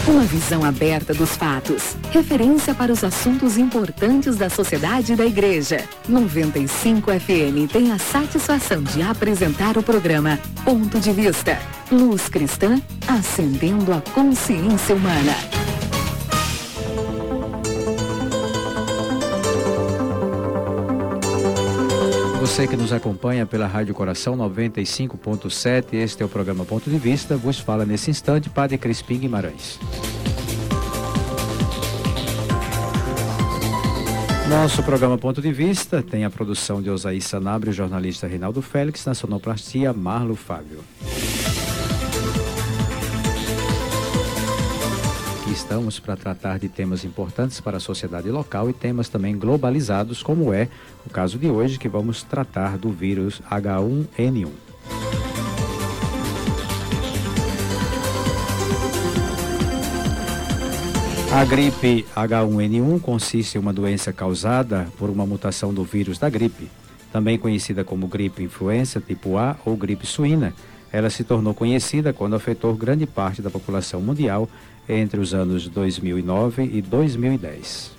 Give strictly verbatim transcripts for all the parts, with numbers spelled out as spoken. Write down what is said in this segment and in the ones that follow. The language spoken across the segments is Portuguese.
Uma visão aberta dos fatos. Referência para os assuntos importantes da sociedade e da igreja. noventa e cinco F M tem a satisfação de apresentar o programa Ponto de Vista. Luz cristã, acendendo a consciência humana. Você que nos acompanha pela Rádio Coração noventa e cinco ponto sete, este é o programa Ponto de Vista. Vos fala nesse instante Padre Crispim Guimarães. Nosso programa Ponto de Vista tem a produção de Osaí Sanabria, o jornalista Reinaldo Félix, na sonoplastia Marlo Fábio. Aqui estamos para tratar de temas importantes para a sociedade local e temas também globalizados, como é o caso de hoje, que vamos tratar do vírus H um N um. A gripe H um N um consiste em uma doença causada por uma mutação do vírus da gripe, também conhecida como gripe influenza tipo A ou gripe suína. Ela se tornou conhecida quando afetou grande parte da população mundial entre os anos dois mil e nove e dois mil e dez.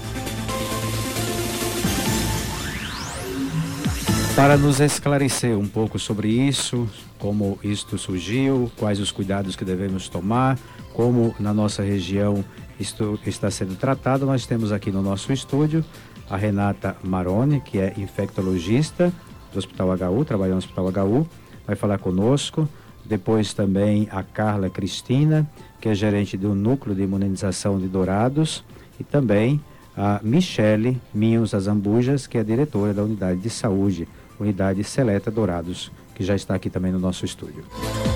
Para nos esclarecer um pouco sobre isso, como isto surgiu, quais os cuidados que devemos tomar, como na nossa região isto está sendo tratado, nós temos aqui no nosso estúdio a Renata Maroni, que é infectologista do Hospital H U, trabalha no Hospital H U, vai falar conosco. Depois também a Carla Cristina, que é gerente do Núcleo de Imunização de Dourados, e também a Michele Minhos Azambujas, que é diretora da Unidade de Saúde, Unidade Seleta Dourados, que já está aqui também no nosso estúdio.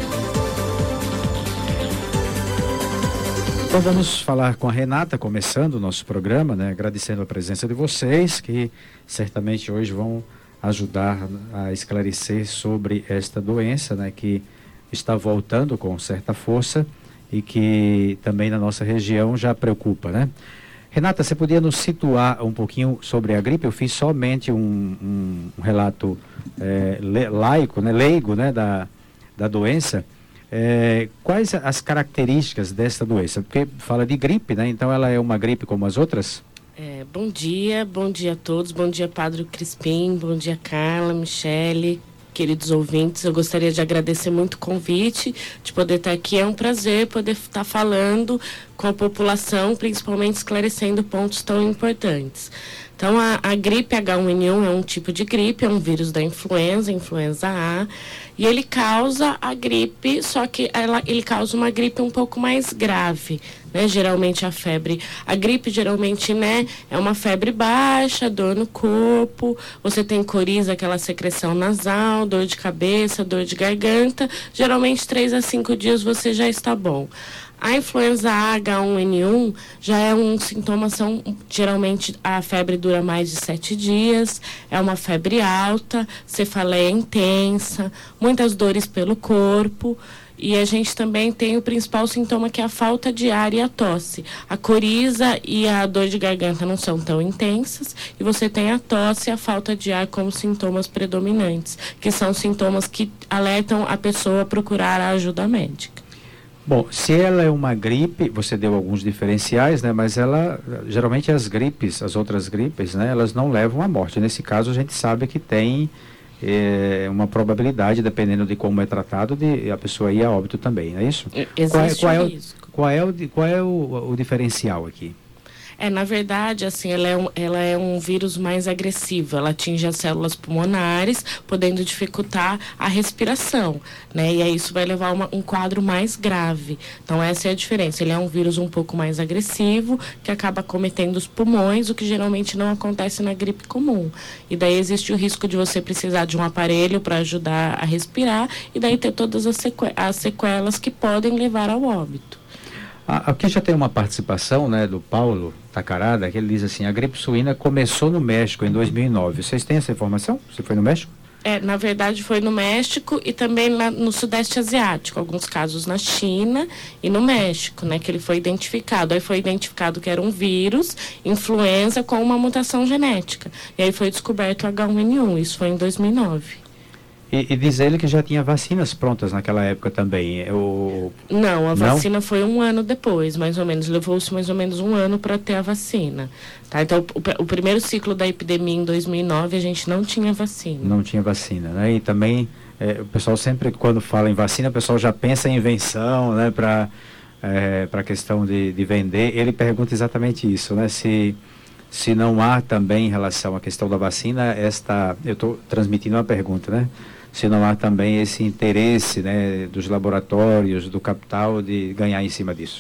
Então vamos falar com a Renata, começando o nosso programa, né? Agradecendo a presença de vocês, que certamente hoje vão ajudar a esclarecer sobre esta doença, né? Que está voltando com certa força e que também na nossa região já preocupa, né? Renata, você podia nos situar um pouquinho sobre a gripe? Eu fiz somente um, um, um relato é, laico, né? leigo, né? da, da doença. É, quais as características desta doença? Porque fala de gripe, né? Então ela é uma gripe como as outras? É, bom dia, bom dia a todos, bom dia Padre Crispim, bom dia Carla, Michele, queridos ouvintes. Eu gostaria de agradecer muito o convite, de poder estar aqui. É um prazer poder estar falando com a população, principalmente esclarecendo pontos tão importantes. Então, a, a gripe H um N um é um tipo de gripe, é um vírus da influenza, influenza A, e ele causa a gripe, só que ela, ele causa uma gripe um pouco mais grave, né? Geralmente a febre, a gripe geralmente, né, é uma febre baixa, dor no corpo, você tem coriza, aquela secreção nasal, dor de cabeça, dor de garganta, geralmente três a cinco dias você já está bom. A influenza A H um N um já é um sintoma, são, geralmente a febre dura mais de sete dias, é uma febre alta, cefaleia intensa, muitas dores pelo corpo, e a gente também tem o principal sintoma, que é a falta de ar e a tosse. A coriza e a dor de garganta não são tão intensas, e você tem a tosse e a falta de ar como sintomas predominantes, que são sintomas que alertam a pessoa a procurar a ajuda médica. Bom, se ela é uma gripe, você deu alguns diferenciais, né? Mas ela, geralmente as gripes, as outras gripes, né? Elas não levam à morte. Nesse caso, a gente sabe que tem é, uma probabilidade, dependendo de como é tratado, de a pessoa ir a óbito também, não é isso? Existe qual é, qual é o o, risco. Qual é, o, qual é o, o diferencial aqui? É, na verdade, assim, ela é, um, ela é um vírus mais agressivo, ela atinge as células pulmonares, podendo dificultar a respiração, né? E aí isso vai levar a uma, um quadro mais grave. Então essa é a diferença, ele é um vírus um pouco mais agressivo, que acaba acometendo os pulmões, o que geralmente não acontece na gripe comum. E daí existe o risco de você precisar de um aparelho para ajudar a respirar, e daí ter todas as, sequ- as sequelas que podem levar ao óbito. Aqui já tem uma participação, né, do Paulo Tacarada, que ele diz assim: a gripe suína começou no México em dois mil e nove. Vocês têm essa informação? Você foi no México? É, na verdade foi no México e também na, no Sudeste Asiático, alguns casos na China e no México, né, que ele foi identificado. Aí foi identificado que era um vírus, influenza, com uma mutação genética. E aí foi descoberto o H um N um, isso foi em dois mil e nove. E, e diz ele que já tinha vacinas prontas naquela época também. O... Não, a Não? vacina foi um ano depois, mais ou menos. Levou-se mais ou menos um ano para ter a vacina. Tá? Então, o, o primeiro ciclo da epidemia em dois mil e nove, a gente não tinha vacina. Não tinha vacina, né? E também, é, o pessoal sempre, quando fala em vacina, o pessoal já pensa em invenção, né? Para é, para a questão de, de vender. Ele pergunta exatamente isso, né? Se... Se não há também em relação à questão da vacina, esta, eu estou transmitindo uma pergunta, né? Se não há também esse interesse, né, dos laboratórios, do capital, de ganhar em cima disso.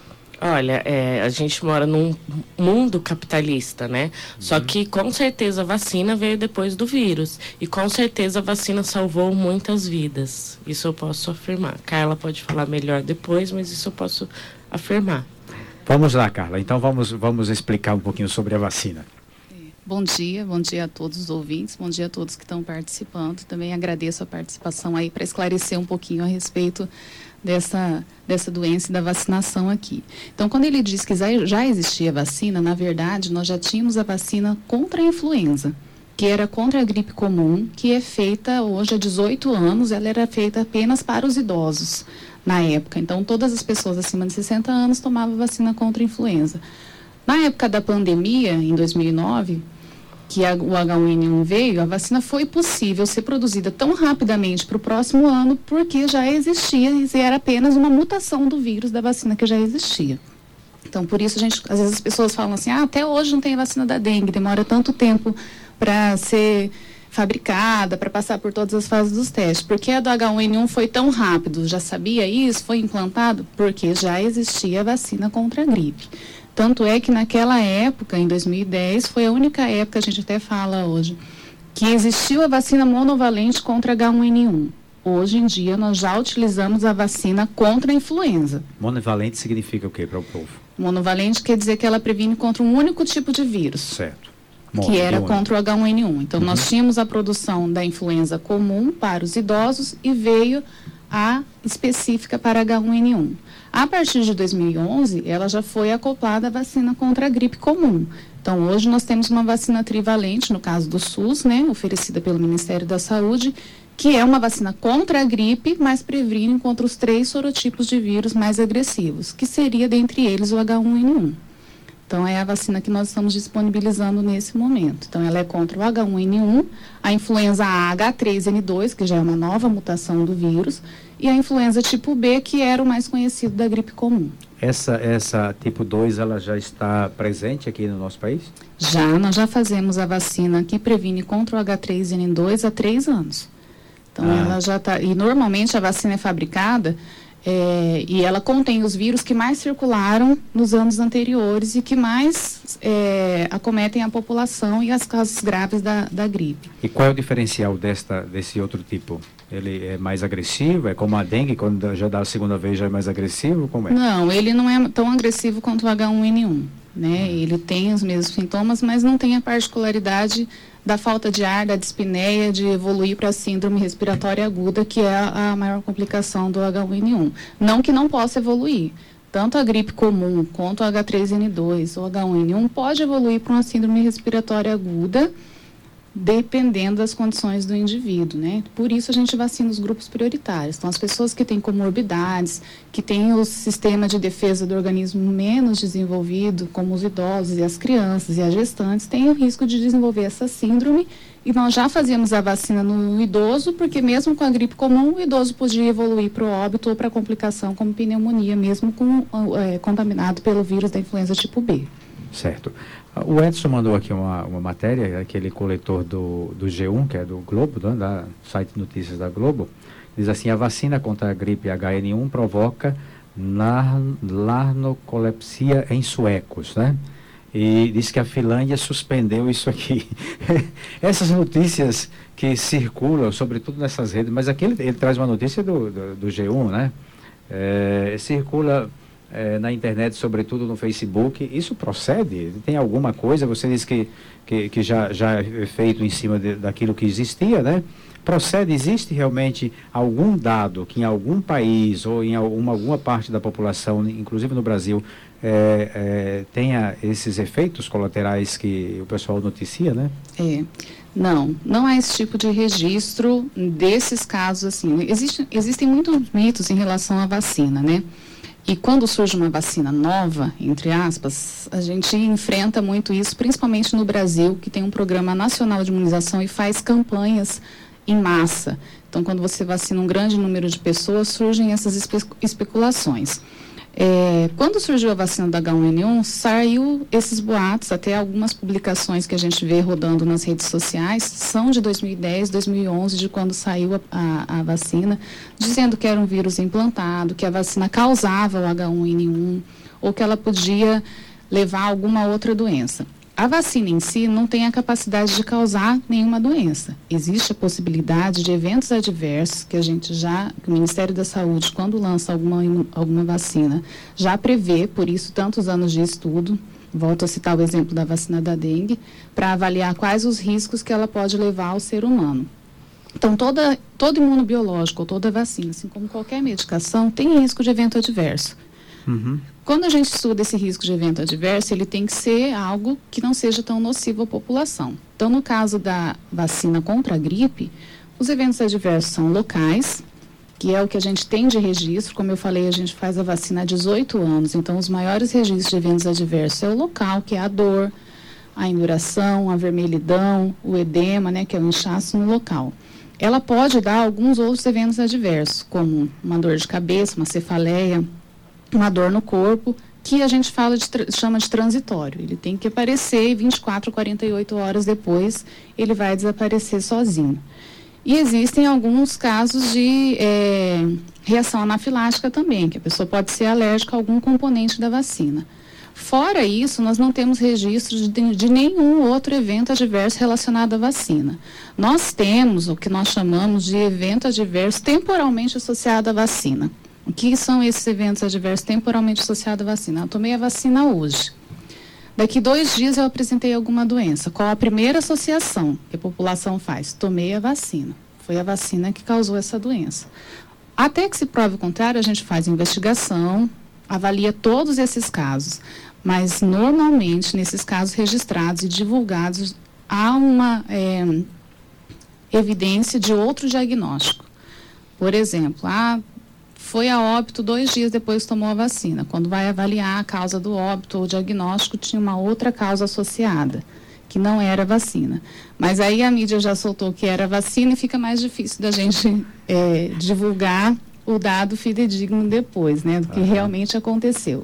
Olha, é, a gente mora num mundo capitalista, né? Uhum. Só que com certeza a vacina veio depois do vírus. E com certeza a vacina salvou muitas vidas. Isso eu posso afirmar. Carla pode falar melhor depois, mas isso eu posso afirmar. Vamos lá, Carla. Então vamos, vamos explicar um pouquinho sobre a vacina. Bom dia, bom dia a todos os ouvintes, bom dia a todos que estão participando. Também agradeço a participação aí para esclarecer um pouquinho a respeito dessa, dessa doença e da vacinação aqui. Então, quando ele diz que já existia vacina, na verdade, nós já tínhamos a vacina contra a influenza, que era contra a gripe comum, que é feita hoje há dezoito anos, ela era feita apenas para os idosos na época. Então, todas as pessoas acima de sessenta anos tomavam vacina contra a influenza. Na época da pandemia, em dois mil e nove, que a, o agá um ene um veio, a vacina foi possível ser produzida tão rapidamente para o próximo ano, porque já existia, e era apenas uma mutação do vírus da vacina que já existia. Então, por isso, a gente, às vezes as pessoas falam assim, ah, até hoje não tem a vacina da dengue, demora tanto tempo para ser fabricada, para passar por todas as fases dos testes. Por que a do agá um ene um foi tão rápido? Já sabia isso? Foi implantado? Porque já existia a vacina contra a gripe. Tanto é que naquela época, em dois mil e dez, foi a única época, a gente até fala hoje, que existiu a vacina monovalente contra agá um ene um. Hoje em dia, nós já utilizamos a vacina contra a influenza. Monovalente significa o quê para o povo? Monovalente quer dizer que ela previne contra um único tipo de vírus. Certo. Que era contra o agá um ene um. Então, uhum. nós tínhamos a produção da influenza comum para os idosos e veio a específica para agá um ene um. A partir de dois mil e onze, ela já foi acoplada à vacina contra a gripe comum. Então, hoje nós temos uma vacina trivalente, no caso do SUS, né, oferecida pelo Ministério da Saúde, que é uma vacina contra a gripe, mas previne contra os três sorotipos de vírus mais agressivos, que seria, dentre eles, o agá um ene um. Então, é a vacina que nós estamos disponibilizando nesse momento. Então, ela é contra o agá um ene um, a influenza A agá três ene dois, que já é uma nova mutação do vírus, e a influenza tipo B, que era o mais conhecido da gripe comum. Essa, essa tipo dois, ela já está presente aqui no nosso país? Já, nós já fazemos a vacina que previne contra o agá três ene dois há três anos. Então, ah. ela já está... E, normalmente, a vacina é fabricada... É, e ela contém os vírus que mais circularam nos anos anteriores e que mais é, acometem a população e as casos graves da, da gripe. E qual é o diferencial desta, desse outro tipo? Ele é mais agressivo? É como a dengue, quando já dá a segunda vez já é mais agressivo? Como é? Não, ele não é tão agressivo quanto o agá um ene um. Né? Hum. Ele tem os mesmos sintomas, mas não tem a particularidade da falta de ar, da dispneia, de evoluir para a síndrome respiratória aguda, que é a, a maior complicação do agá um ene um. Não que não possa evoluir. Tanto a gripe comum, quanto o agá três ene dois ou agá um ene um pode evoluir para uma síndrome respiratória aguda, dependendo das condições do indivíduo, né? Por isso a gente vacina os grupos prioritários. Então, as pessoas que têm comorbidades, que têm o sistema de defesa do organismo menos desenvolvido, como os idosos e as crianças e as gestantes, têm o risco de desenvolver essa síndrome. E nós já fazíamos a vacina no idoso, porque mesmo com a gripe comum, o idoso podia evoluir para o óbito ou para complicação como pneumonia, mesmo com, é, contaminado pelo vírus da influenza tipo B. Certo. O Edson mandou aqui uma, uma matéria, aquele coletor do, do G um, que é do Globo, né, da site de notícias da Globo, diz assim: a vacina contra a gripe agá ene um provoca narcolepsia em suecos, né? E diz que a Finlândia suspendeu isso aqui. Essas notícias que circulam, sobretudo nessas redes, mas aqui ele, ele traz uma notícia do, do, do G um, né? É, circula eh, na internet, sobretudo no Facebook. Isso procede? Tem alguma coisa? Você disse que, que, que já, já é feito em cima de, daquilo que existia, né? Procede, existe realmente algum dado que em algum país ou em alguma, alguma parte da população, inclusive no Brasil, é, é, tenha esses efeitos colaterais que o pessoal noticia, né? É, não, não há esse tipo de registro desses casos, assim. Existe, existem muitos mitos em relação à vacina, né? E quando surge uma vacina nova, entre aspas, a gente enfrenta muito isso, principalmente no Brasil, que tem um programa nacional de imunização e faz campanhas em massa. Então, quando você vacina um grande número de pessoas, surgem essas espe especulações. É, quando surgiu a vacina da H um N um, saiu esses boatos, até algumas publicações que a gente vê rodando nas redes sociais, são de dois mil e dez, dois mil e onze, de quando saiu a, a, a vacina, dizendo que era um vírus implantado, que a vacina causava o H um N um, ou que ela podia levar a alguma outra doença. A vacina em si não tem a capacidade de causar nenhuma doença. Existe a possibilidade de eventos adversos que a gente já, que o Ministério da Saúde, quando lança alguma, alguma vacina, já prevê, por isso tantos anos de estudo, volto a citar o exemplo da vacina da dengue, para avaliar quais os riscos que ela pode levar ao ser humano. Então, toda, todo imunobiológico, ou toda vacina, assim como qualquer medicação, tem risco de evento adverso. Uhum. Quando a gente estuda esse risco de evento adverso, ele tem que ser algo que não seja tão nocivo à população. Então, no caso da vacina contra a gripe, os eventos adversos são locais, que é o que a gente tem de registro. Como eu falei, a gente faz a vacina há dezoito anos, então os maiores registros de eventos adversos é o local, que é a dor, a induração, a vermelhidão, o edema, né, que é o inchaço no local. Ela pode dar alguns outros eventos adversos, como uma dor de cabeça, uma cefaleia, uma dor no corpo, que a gente fala de, chama de transitório. Ele tem que aparecer e vinte e quatro, quarenta e oito horas depois ele vai desaparecer sozinho. E existem alguns casos de é, reação anafilática também, que a pessoa pode ser alérgica a algum componente da vacina. Fora isso, nós não temos registro de, de nenhum outro evento adverso relacionado à vacina. Nós temos o que nós chamamos de evento adverso temporalmente associado à vacina. O que são esses eventos adversos temporalmente associados à vacina? Eu tomei a vacina hoje. Daqui dois dias eu apresentei alguma doença. Qual a primeira associação que a população faz? Tomei a vacina. Foi a vacina que causou essa doença. Até que se prove o contrário, a gente faz investigação, avalia todos esses casos. Mas, normalmente, nesses casos registrados e divulgados, há uma é, evidência de outro diagnóstico. Por exemplo, a foi a óbito dois dias depois que tomou a vacina. Quando vai avaliar a causa do óbito ou diagnóstico, tinha uma outra causa associada, que não era vacina. Mas aí a mídia já soltou que era vacina e fica mais difícil da gente é, divulgar o dado fidedigno depois, né, do que uhum. realmente aconteceu.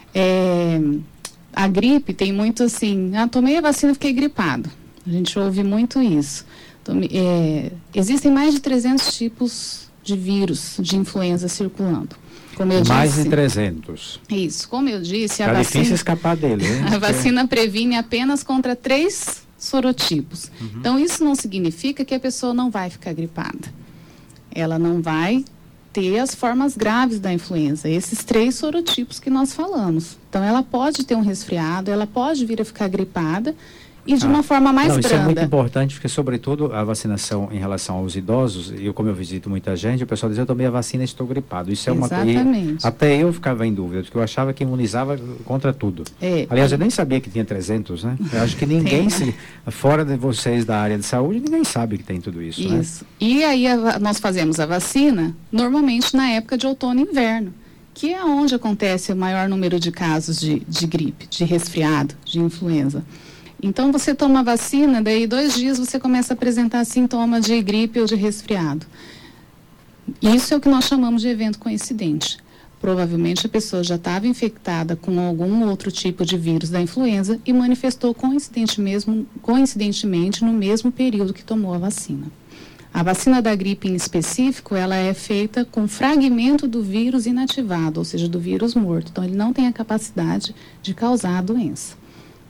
É, a gripe tem muito assim, ah, tomei a vacina e fiquei gripado. A gente ouve muito isso. Tome, é, existem mais de trezentos tipos de vírus de influenza circulando. Como eu Mais disse, de trezentos. Isso, como eu disse, a Tá vacina, difícil escapar dele, hein? A vacina previne apenas contra três sorotipos. Uhum. Então, isso não significa que a pessoa não vai ficar gripada. Ela não vai ter as formas graves da influenza, esses três sorotipos que nós falamos. Então, ela pode ter um resfriado, ela pode vir a ficar gripada, e de ah, uma forma mais não, branda. Isso é muito importante, porque sobretudo a vacinação em relação aos idosos, eu como eu visito muita gente, o pessoal diz, eu tomei a vacina e estou gripado. Isso é uma coisa. Até eu ficava em dúvida, porque eu achava que imunizava contra tudo. É, Aliás, eu nem sabia que tinha trezentos, né? Eu acho que ninguém, se, fora de vocês da área de saúde, ninguém sabe que tem tudo isso. Isso. Né? E aí a, nós fazemos a vacina, normalmente na época de outono e inverno, que é onde acontece o maior número de casos de, de gripe, de resfriado, de influenza. Então, você toma a vacina, daí dois dias você começa a apresentar sintomas de gripe ou de resfriado. Isso é o que nós chamamos de evento coincidente. Provavelmente a pessoa já estava infectada com algum outro tipo de vírus da influenza e manifestou coincidente mesmo, coincidentemente no mesmo período que tomou a vacina. A vacina da gripe em específico, ela é feita com fragmento do vírus inativado, ou seja, do vírus morto. Então, ele não tem a capacidade de causar a doença.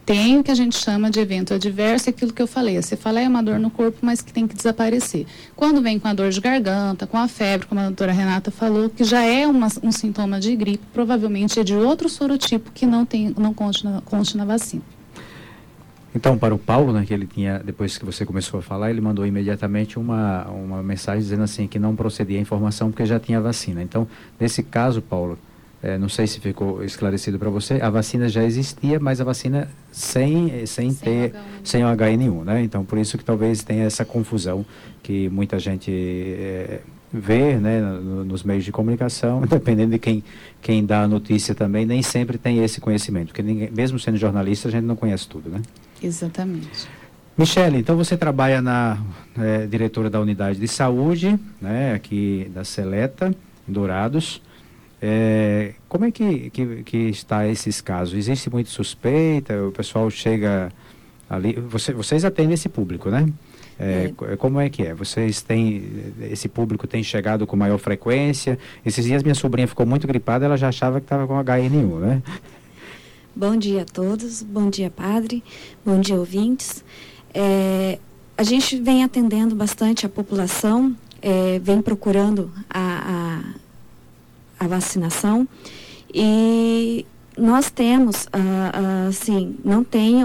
tem o que a gente chama de evento adverso, aquilo que eu falei, a cefaleia é uma dor no corpo, mas que tem que desaparecer. Quando vem com a dor de garganta, com a febre, como a doutora Renata falou, que já é uma, um sintoma de gripe, provavelmente é de outro sorotipo que não, tem, não conste, na, conste na vacina. Então, para o Paulo, né, que ele tinha, depois que você começou a falar, ele mandou imediatamente uma, uma mensagem dizendo assim, que não procedia a informação porque já tinha vacina. Então, nesse caso, Paulo, é, não sei se ficou esclarecido para você, a vacina já existia, mas a vacina sem, sem, sem ter, sem o H N um, né? Então, por isso que talvez tenha essa confusão que muita gente é, vê, né, no, nos meios de comunicação, dependendo de quem, quem dá a notícia também, nem sempre tem esse conhecimento, porque ninguém, mesmo sendo jornalista, a gente não conhece tudo, né? Exatamente. Michele, então você trabalha na é, diretora da unidade de saúde, né, aqui da Seleta, em Dourados. É, como é que, que, que está esses casos? Existe muita suspeita? O pessoal chega ali... Você, vocês atendem esse público, né? É, é. Como é que é? Vocês têm... Esse público tem chegado com maior frequência? Esses dias minha sobrinha ficou muito gripada, ela já achava que estava com H N um, né? Bom dia a todos, bom dia, padre, bom dia, ouvintes. É, a gente vem atendendo bastante a população, é, vem procurando a, a, a vacinação e nós temos, ah, ah, assim, não tenho,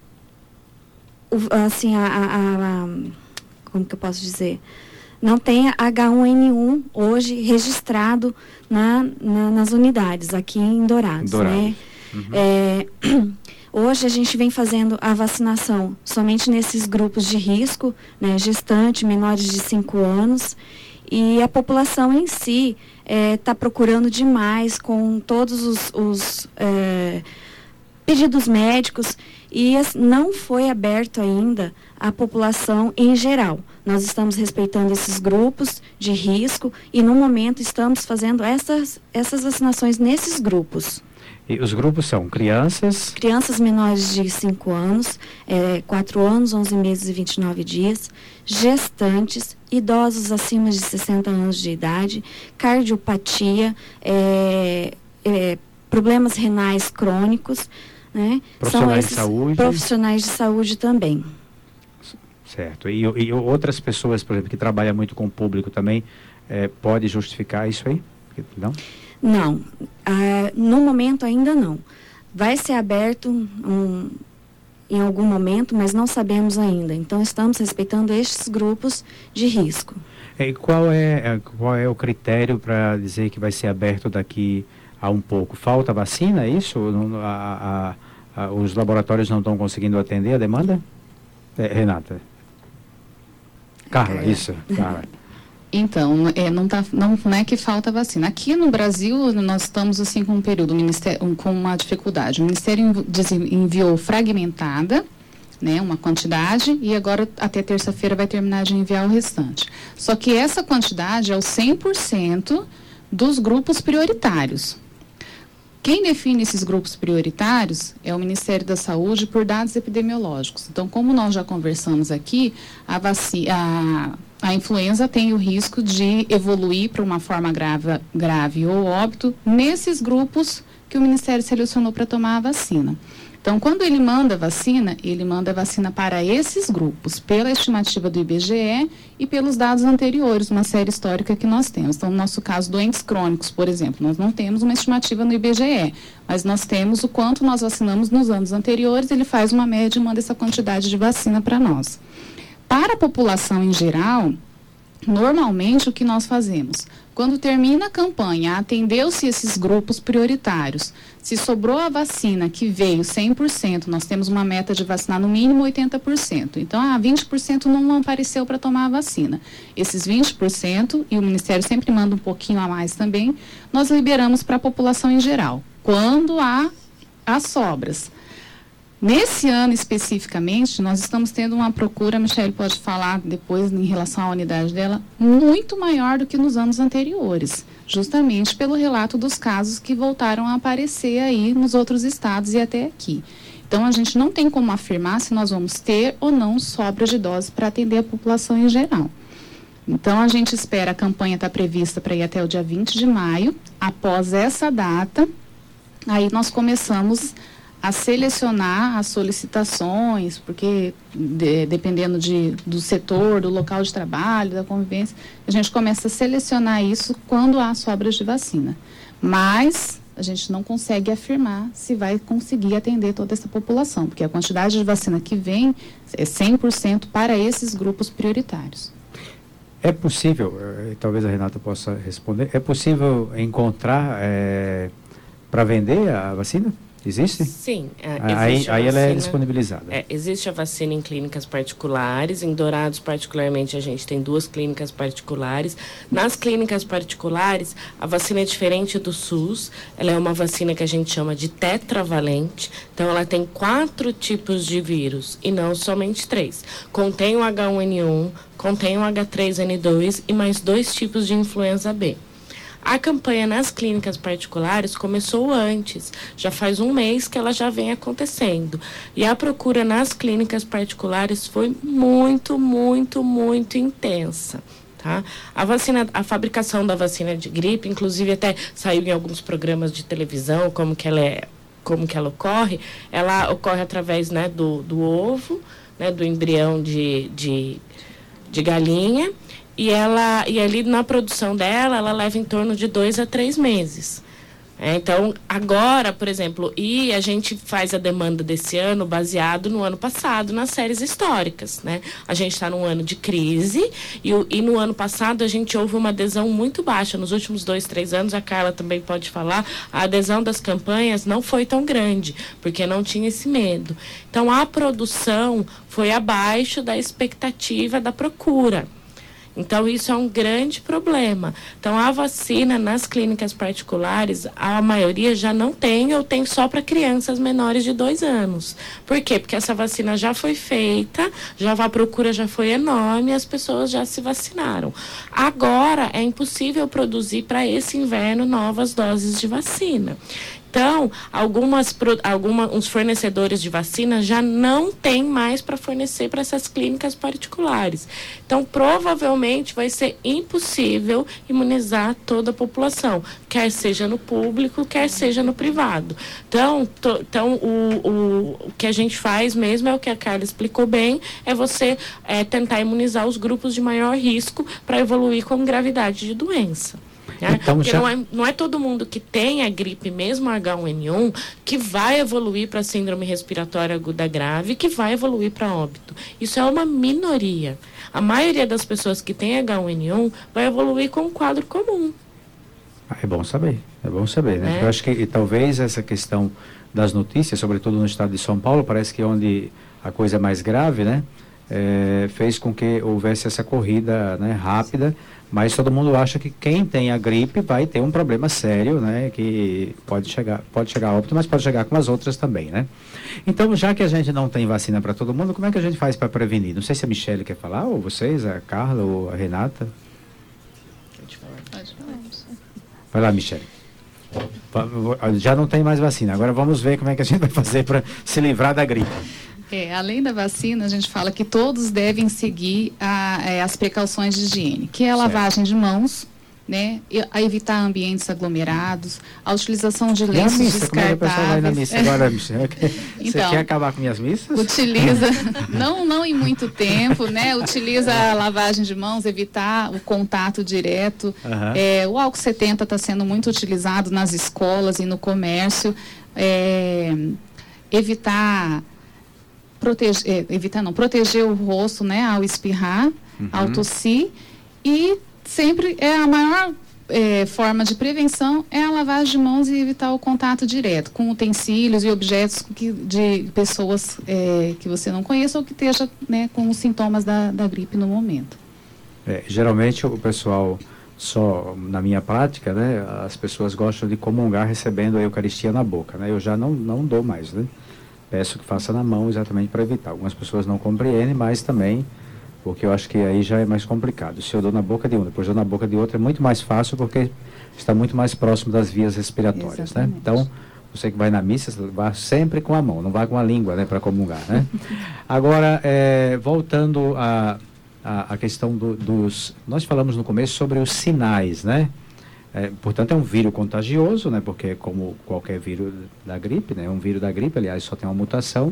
assim, a, a, a, como que eu posso dizer? Não tem H um N um hoje registrado na, na, nas unidades aqui em Dourados, Dourados. né? Uhum. É, hoje a gente vem fazendo a vacinação somente nesses grupos de risco, né, gestante, menores de cinco anos, e a população em si está é, procurando demais com todos os, os é, pedidos médicos e não foi aberto ainda à população em geral. Nós estamos respeitando esses grupos de risco e no momento estamos fazendo essas, essas vacinações nesses grupos. E os grupos são crianças? Crianças menores de cinco anos, é, quatro anos, onze meses e vinte e nove dias, gestantes, idosos acima de sessenta anos de idade, cardiopatia, é, é, problemas renais crônicos, né? Profissionais São de saúde? Profissionais de saúde também. Certo. E, e outras pessoas, por exemplo, que trabalham muito com o público também, é, pode justificar isso aí? Não? Não, ah, no momento ainda não. Vai ser aberto um, em algum momento, mas não sabemos ainda. Então, estamos respeitando estes grupos de risco. E qual é, qual é o critério para dizer que vai ser aberto daqui a um pouco? Falta vacina, é isso? A, a, a, os laboratórios não estão conseguindo atender a demanda? É, Renata? Carla, é. isso, Carla. Então, é, não, tá, não, não é que falta vacina. Aqui no Brasil, nós estamos assim com um período, um, com uma dificuldade. O Ministério enviou fragmentada, né, uma quantidade, e agora até terça-feira vai terminar de enviar o restante. Só que essa quantidade é o cem por cento dos grupos prioritários. Quem define esses grupos prioritários é o Ministério da Saúde por dados epidemiológicos. Então, como nós já conversamos aqui, a vacina... A, A influenza tem o risco de evoluir para uma forma grave, grave ou óbito nesses grupos que o Ministério selecionou para tomar a vacina. Então, quando ele manda a vacina, ele manda a vacina para esses grupos, pela estimativa do I B G E e pelos dados anteriores, uma série histórica que nós temos. Então, no nosso caso, doentes crônicos, por exemplo, nós não temos uma estimativa no I B G E, mas nós temos o quanto nós vacinamos nos anos anteriores, ele faz uma média e manda essa quantidade de vacina para nós. Para a população em geral, normalmente o que nós fazemos? Quando termina a campanha, atendeu-se esses grupos prioritários, se sobrou a vacina que veio cem por cento, nós temos uma meta de vacinar no mínimo oitenta por cento. Então, ah, vinte por cento não apareceu para tomar a vacina. Esses vinte por cento, e o Ministério sempre manda um pouquinho a mais também, nós liberamos para a população em geral. Quando há as sobras. Nesse ano especificamente, nós estamos tendo uma procura, a Michele pode falar depois em relação à unidade dela, muito maior do que nos anos anteriores, justamente pelo relato dos casos que voltaram a aparecer aí nos outros estados e até aqui. Então, a gente não tem como afirmar se nós vamos ter ou não sobra de doses para atender a população em geral. Então, a gente espera, a campanha está prevista para ir até o dia vinte de maio, após essa data, aí nós começamos a selecionar as solicitações, porque de, dependendo de, do setor, do local de trabalho, da convivência, a gente começa a selecionar isso quando há sobras de vacina. Mas a gente não consegue afirmar se vai conseguir atender toda essa população, porque a quantidade de vacina que vem é cem por cento para esses grupos prioritários. É possível, talvez a Renata possa responder, é possível encontrar é, para vender a vacina? Existe? Sim. É, aí, aí ela é vacina, disponibilizada. É, existe a vacina em clínicas particulares. Em Dourados, particularmente, a gente tem duas clínicas particulares. Nas clínicas particulares, a vacina é diferente do SUS. Ela é uma vacina que a gente chama de tetravalente. Então, ela tem quatro tipos de vírus e não somente três. Contém o H um N um, contém o H três N dois e mais dois tipos de influenza B. A campanha nas clínicas particulares começou antes, já faz um mês que ela já vem acontecendo. E a procura nas clínicas particulares foi muito, muito, muito intensa. Tá? A vacina, a fabricação da vacina de gripe, inclusive até saiu em alguns programas de televisão, como que ela, é, como que ela ocorre, ela ocorre através, né, do, do ovo, né, do embrião de, de, de galinha. E, ela, e ali na produção dela, ela leva em torno de dois a três meses. É, então, agora, por exemplo, e a gente faz a demanda desse ano baseado no ano passado, nas séries históricas, né? A gente está num ano de crise e, e no ano passado a gente houve uma adesão muito baixa. Nos últimos dois, três anos, a Carla também pode falar, a adesão das campanhas não foi tão grande, porque não tinha esse medo. Então, a produção foi abaixo da expectativa da procura. Então, isso é um grande problema. Então, a vacina nas clínicas particulares, a maioria já não tem ou tem só para crianças menores de dois anos. Por quê? Porque essa vacina já foi feita, já a procura já foi enorme e as pessoas já se vacinaram. Agora, é impossível produzir para esse inverno novas doses de vacina. Então, algumas, alguma, uns fornecedores de vacina já não tem mais para fornecer para essas clínicas particulares. Então, provavelmente vai ser impossível imunizar toda a população, quer seja no público, quer seja no privado. Então, to, então o, o, o que a gente faz mesmo é o que a Carla explicou bem, é você é, tentar imunizar os grupos de maior risco para evoluir com gravidade de doença. Né? Então, Porque já... não, é, não é todo mundo que tem a gripe, mesmo H um N um, que vai evoluir para síndrome respiratória aguda grave, que vai evoluir para óbito. Isso é uma minoria. A maioria das pessoas que tem H um N um vai evoluir com um quadro comum. Ah, é bom saber, é bom saber, né? É. Eu acho que e, talvez essa questão das notícias, sobretudo no estado de São Paulo, parece que é onde a coisa é mais grave, né? É, fez com que houvesse essa corrida, né, rápida, mas todo mundo acha que quem tem a gripe vai ter um problema sério, né, que pode chegar, pode chegar a óbito, mas pode chegar com as outras também, né? Então, já que a gente não tem vacina para todo mundo, como é que a gente faz para prevenir? Não sei se a Michele quer falar, ou vocês, a Carla ou a Renata. Pode falar. Pode falar. Vai lá, Michele. Já não tem mais vacina, agora vamos ver como é que a gente vai fazer para se livrar da gripe. É, além da vacina, a gente fala que todos devem seguir a, é, as precauções de higiene, que é a lavagem de mãos, né, a evitar ambientes aglomerados, a utilização de lenços e a missa? Como é que o pessoal vai na missa agora, Michele? Então, você quer acabar com minhas missas? Utiliza, não, não em muito tempo, né? Utiliza a lavagem de mãos, evitar o contato direto. Uhum. É, o álcool setenta está sendo muito utilizado nas escolas e no comércio. É, evitar Proteger, evitar não, proteger o rosto, né, ao espirrar, uhum. ao tossir, e sempre é a maior é, forma de prevenção é a lavagem de mãos e evitar o contato direto com utensílios e objetos que, de pessoas é, que você não conheça ou que esteja, né, com os sintomas da, da gripe no momento. É, geralmente o pessoal, só na minha prática, né, as pessoas gostam de comungar recebendo a Eucaristia na boca, né? Eu já não, não dou mais, né? Peço que faça na mão exatamente para evitar. Algumas pessoas não compreendem, mas também, porque eu acho que aí já é mais complicado. Se eu dou na boca de um, depois dou na boca de outro, é muito mais fácil porque está muito mais próximo das vias respiratórias, né? Então, você que vai na missa, vá sempre com a mão, não vá com a língua, né, para comungar, né? Agora, é, voltando a, a, a questão do, dos... Nós falamos no começo sobre os sinais, né? É, portanto, é um vírus contagioso, né? Porque como qualquer vírus da gripe, né? Um vírus da gripe, aliás, só tem uma mutação.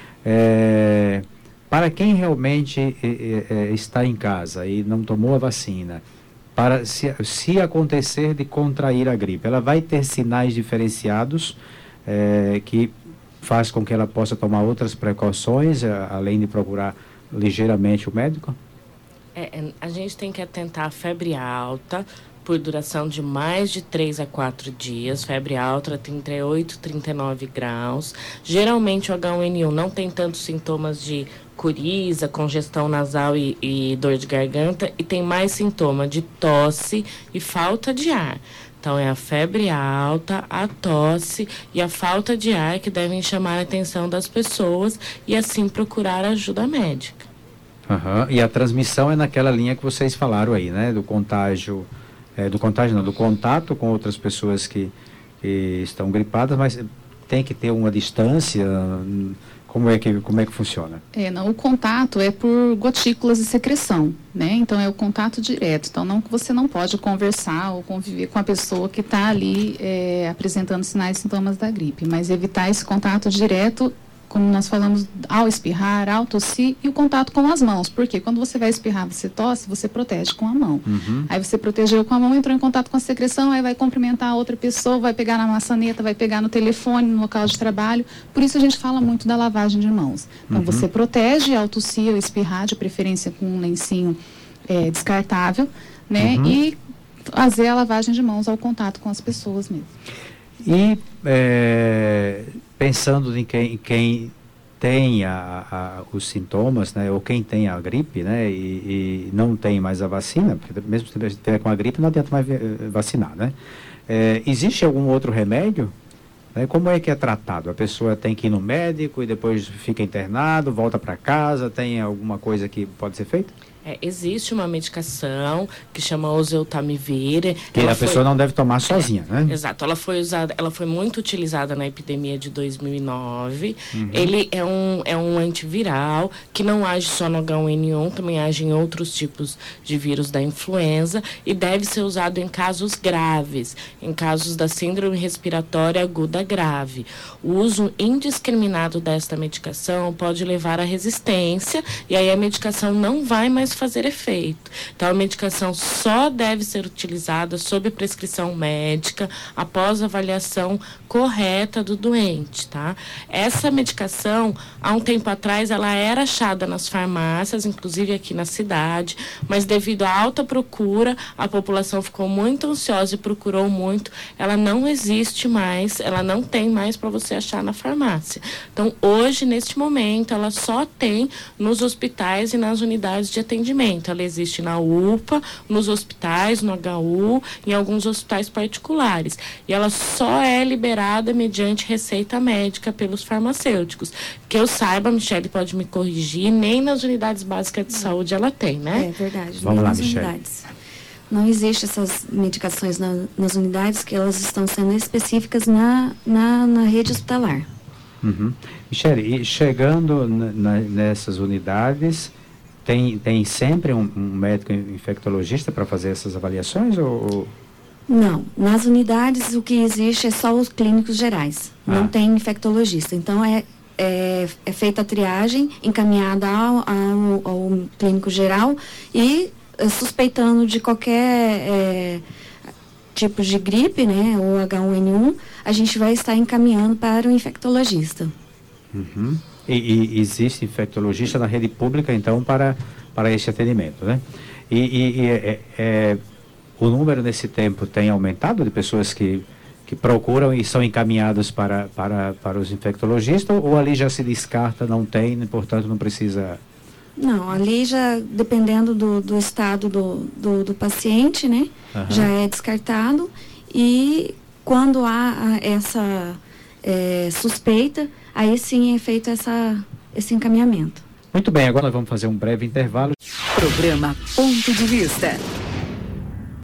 É, para quem realmente é, é, está em casa e não tomou a vacina, para se, se acontecer de contrair a gripe, ela vai ter sinais diferenciados é, que faz com que ela possa tomar outras precauções, a, além de procurar ligeiramente o médico? É, a gente tem que atentar à febre alta, por duração de mais de três a quatro dias, febre alta tem entre oito e trinta e nove graus. Geralmente o H um N um não tem tantos sintomas de coriza, congestão nasal e, e dor de garganta, e tem mais sintoma de tosse e falta de ar. Então é a febre alta, a tosse e a falta de ar que devem chamar a atenção das pessoas e assim procurar ajuda médica. Uhum. E a transmissão é naquela linha que vocês falaram aí, né? Do contágio... É, do contágio não, do contato com outras pessoas que, que estão gripadas, mas tem que ter uma distância, como é que, como é que funciona? É, não, o contato é por gotículas de secreção, né? Então é o contato direto, então não, você não pode conversar ou conviver com a pessoa que está ali é, apresentando sinais e sintomas da gripe, mas evitar esse contato direto, como nós falamos, ao espirrar, ao tossir, e o contato com as mãos. Porque quando você vai espirrar, você tosse, você protege com a mão. Uhum. Aí você protegeu com a mão, entrou em contato com a secreção, aí vai cumprimentar a outra pessoa, vai pegar na maçaneta, vai pegar no telefone, no local de trabalho. Por isso a gente fala muito da lavagem de mãos. Então uhum. você protege ao tossir ou espirrar, de preferência com um lencinho é, descartável, né? Uhum. E fazer a lavagem de mãos ao contato com as pessoas mesmo. E é, pensando em quem, quem tem a, a, os sintomas, né, ou quem tem a gripe, né, e, e não tem mais a vacina, porque mesmo se tiver com a gripe não adianta mais vacinar, né? É, existe algum outro remédio? Né, como é que é tratado? A pessoa tem que ir no médico e depois fica internado, volta para casa, tem alguma coisa que pode ser feita? É, existe uma medicação que chama oseltamivir. Que a foi... pessoa não deve tomar sozinha, é, né? Exato. Ela foi usada, ela foi muito utilizada na epidemia de dois mil e nove. Uhum. Ele é um, é um antiviral que não age só no H um N um, também age em outros tipos de vírus da influenza e deve ser usado em casos graves, em casos da síndrome respiratória aguda grave. O uso indiscriminado desta medicação pode levar à resistência e aí a medicação não vai mais fazer efeito. Então, a medicação só deve ser utilizada sob prescrição médica após avaliação correta do doente, tá? Essa medicação, há um tempo atrás, ela era achada nas farmácias, inclusive aqui na cidade, mas devido à alta procura, a população ficou muito ansiosa e procurou muito. Ela não existe mais, ela não tem mais para você achar na farmácia. Então, hoje, neste momento, ela só tem nos hospitais e nas unidades de atendimento. Ela existe na U P A, nos hospitais, no H U, em alguns hospitais particulares. E ela só é liberada mediante receita médica pelos farmacêuticos. Que eu saiba, a Michele pode me corrigir, nem nas unidades básicas de saúde ela tem, né? É verdade. Vamos lá, nas Michele. Unidades. Não existe essas medicações na, nas unidades, que elas estão sendo específicas na, na, na rede hospitalar. Uhum. Michele, e chegando na, na, nessas unidades... Tem, tem sempre um, um médico infectologista para fazer essas avaliações? Ou... Não, nas unidades o que existe é só os clínicos gerais, ah. não tem infectologista. Então é, é, é feita a triagem, encaminhada ao, ao, ao clínico geral e é, suspeitando de qualquer é, tipo de gripe, né, ou H um N um, a gente vai estar encaminhando para o infectologista. Uhum. E, e existe infectologista na rede pública, então, para, para esse atendimento, né? E, e, e é, é, o número nesse tempo tem aumentado de pessoas que, que procuram e são encaminhados para, para, para os infectologistas, ou ali já se descarta, não tem, portanto não precisa... Não, ali já, dependendo do, do estado do, do, do paciente, né, uhum. já é descartado, e quando há essa é, suspeita, aí sim é feito essa, esse encaminhamento. Muito bem, agora nós vamos fazer um breve intervalo. Programa Ponto de Vista.